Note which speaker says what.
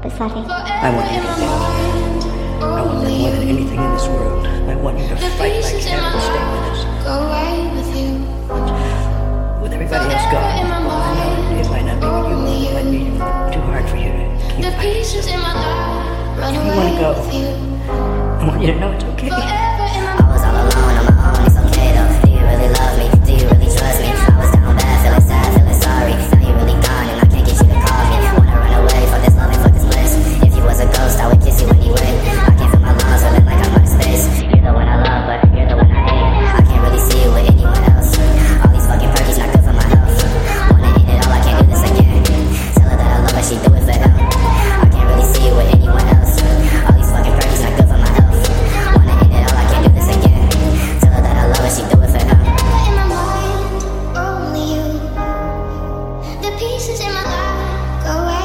Speaker 1: Sorry.
Speaker 2: I want you to thank you. I want that more than anything in this world. I want you to fight like hell to stay with us. With everybody else gone, I know it might not be with you. It might be too hard for you to keep fighting. If you want to go, I want you to know it's okay.
Speaker 3: I was all alone on my own, it's okay though. Do you really love me? Do you really trust me? I was down bad, feeling sad, feeling sorry. Now you're really gone and I can't get you to call me. Wanna run away, fuck this love and fuck this bliss. If you was a ghost, I would kiss you anyway. I can't feel my lungs, feeling like I'm out of space. You're the one I love, but you're the one I hate. I can't really see you with anyone else. All these fucking perkies not good for my health. Wanna end it all, I can't do this again. Tell her that I love her, she do it for him. I can't really see you with anyone else. All these fucking perkies not good for my health. Wanna end it all, I can't do this again. Tell her that I love her, she do it for him.
Speaker 4: In my mind, only you. The pieces in my life go away.